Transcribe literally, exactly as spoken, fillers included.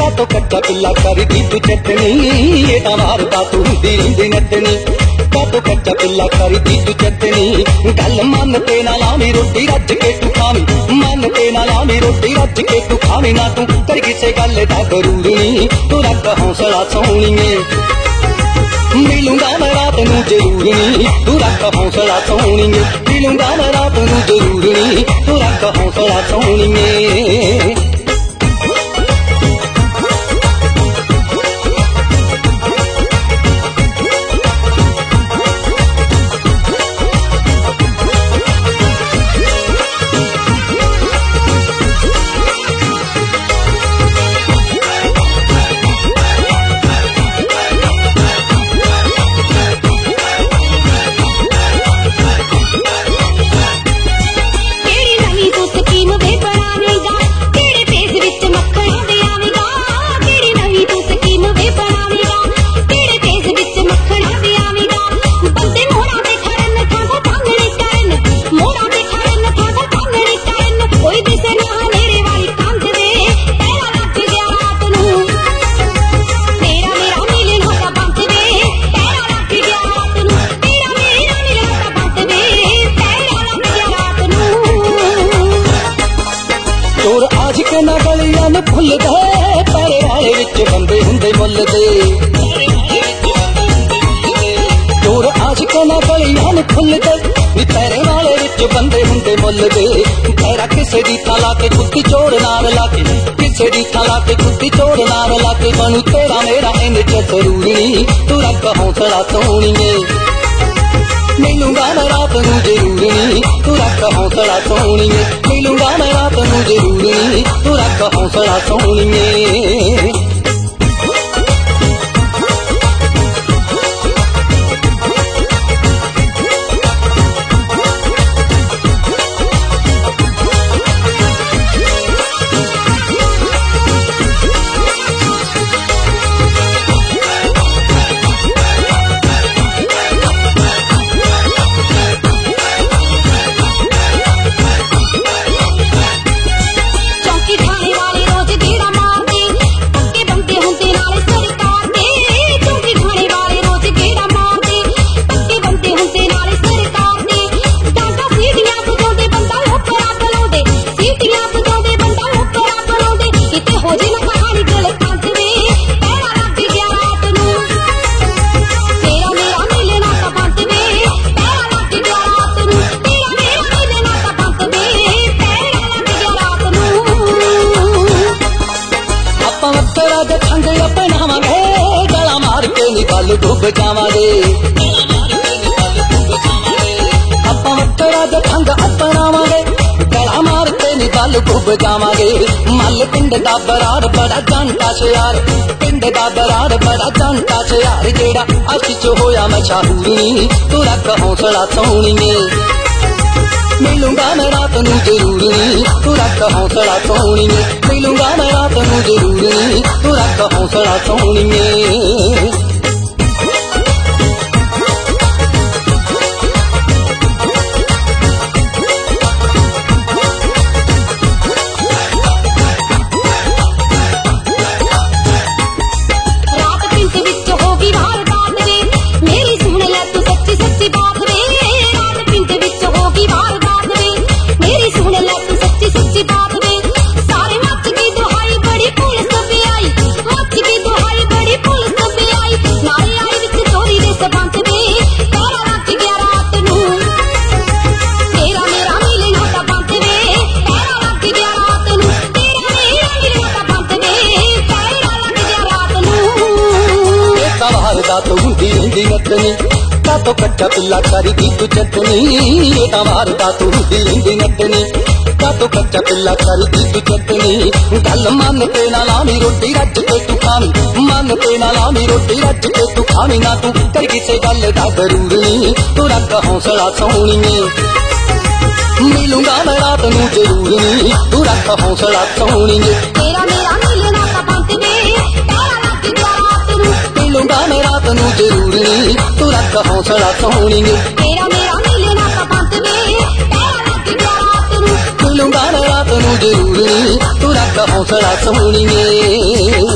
तो कच्चा पिल्ला कर दी तू चटनी ये मारदा तू दी नटनी तो कच्चा पिल्ला कर दी तू चटनी गल मन ते ना लावी रोटी रज के तू खावी मन ते ना लावी रोटी रज के तू खावी ना तू कर किसे गल दा गरूर नी तू रख हौसला सोहणीए मिलूंगा मैं रात नू जरूर नी तू रख हौसला सोहणीए मिलूंगा मैं रात नू जरूर नी तू रख हौसला सोहणीए ना गलियां में फुल दे पैरे वाले विच बंदे हुंदे मुल दे चोर आज के ना गलियां में फुल दे नी पैरे वाले विच बंदे हुंदे मुल दे पैरा किसे दी थाला के कुत्ती चोर नाल लाके किसे दी थाला के कुत्ती चोर नाल लाके बनू तेरा मेरा इन च जरूरी तू रख हौसला सोहणीए मिलूंगा मैं रात नू जरूर नी तू रख हौसला सोहणीए मिलूंगा मैं रात नू जरूर नी तू रख हौसला सोहणीए डुब जावांगे आपां वक्करा दा ठंग अपनावांगे गला मार के नी बल डुब जावांगे मल पिंड दा बराड़ बड़ा जानता शयार पिंड दा बराड़ बड़ा जानता शयार जेड़ा अच च होया मशहूर नी तू रख हौसला सोहणीए मिलूंगा मैं रात नू जरूर नी तू रख हौसला सोहणीए मिलूंगा मैं रात नू जरूर नी तू रख हौसला सोहणीए तो हुंदी हुंदी नटनी तो कच्चा पिल्ला कर दी तू चटनी ये मारदा तू हुंदी हुंदी नटनी तो कच्चा पिल्ला कर दी तू चटनी गल मन ते ना लावी रोटी रज के तू खावी मन ते ना लावी रोटी रज के तू खावी ना तू कर किसे गल दा गरूर नी तू रख हौसला सोहणीए मिलूंगा मैं रात नू जरूर नी तू रख हौसला सोहणीए तेरा मेरा मिलना ता बंद वे तारा लग गया रात नू मिलूंगा मैं रात नू जरूर नी तू रख हौसला सोहणीए तेरा मेरा मिलना ता बंद वे तारा लग गया रात नू मिलूंगा मैं रात नू जरूर नी तू रख हौसला सोहणीए।